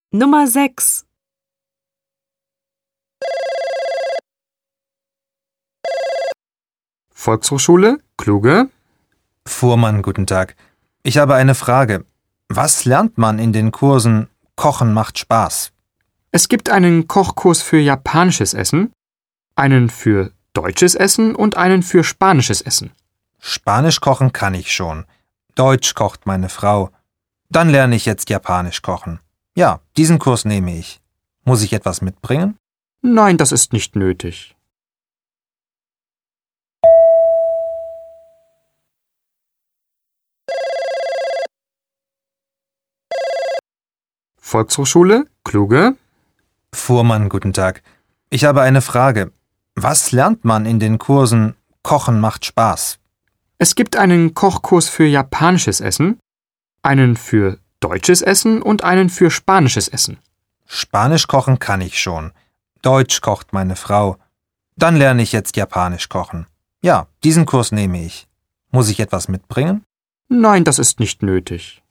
Nummer 6. Volkshochschule, Kluge. Fuhrmann, guten Tag. Ich habe eine Frage. Was lernt man in den Kursen Kochen macht Spaß? Es gibt einen Kochkurs für japanisches Essen, einen für deutsches Essen und einen für spanisches Essen. Spanisch kochen kann ich schon. Deutsch kocht meine Frau. Dann lerne ich jetzt Japanisch kochen. Ja, diesen Kurs nehme ich. Muss ich etwas mitbringen? Nein, das ist nicht nötig. Volkshochschule, Kluge. Fuhrmann, guten Tag. Ich habe eine Frage. Was lernt man in den Kursen Kochen macht Spaß? Es gibt einen Kochkurs für japanisches Essen, einen für deutsches Essen und einen für spanisches Essen. Spanisch kochen kann ich schon. Deutsch kocht meine Frau. Dann lerne ich jetzt Japanisch kochen. Ja, diesen Kurs nehme ich. Muss ich etwas mitbringen? Nein, das ist nicht nötig.